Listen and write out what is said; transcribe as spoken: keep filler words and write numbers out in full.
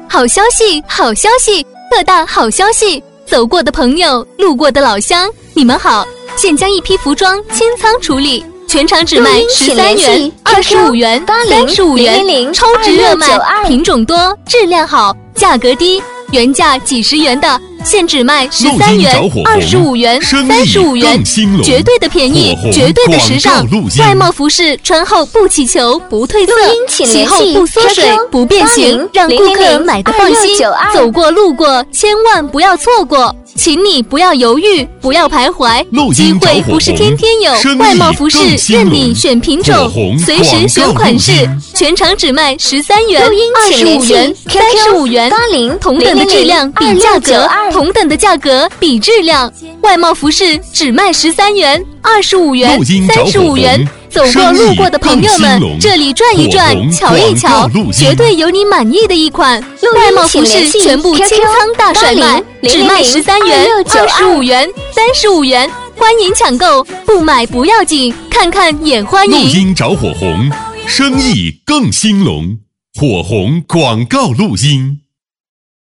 好消息，好消息，特大好消息！走过的朋友，路过的老乡，你们好！现将一批服装清仓处理，全场只卖十三元、二十五元、三十五元，超值热卖，品种多，质量好，价格低，原价几十元的，现只卖十三元、二十五元、三十五元，绝对的便宜，绝对的时尚。外贸服饰穿后不起球，不褪色，洗后不缩水，不变形，让顾客买得放心。走过路过，千万不要错过。请你不要犹豫，不要徘徊，机会不是天天有。外贸服饰任你选品种，随时选款式，全场只卖十三元、二十五元、三十五元，同等的质量比价格，同等的价格比质量。外贸服饰只卖十三元、二十五元、三十五元。走过路过的朋友们，这里转一转，瞧一瞧，绝对有你满意的一款。外贸服饰全部清仓大甩卖，只卖十三元、二十五元、三十五元，欢迎抢购，不买不要紧，看看也欢迎。 录音找火红，生意更兴隆，火红广告录音。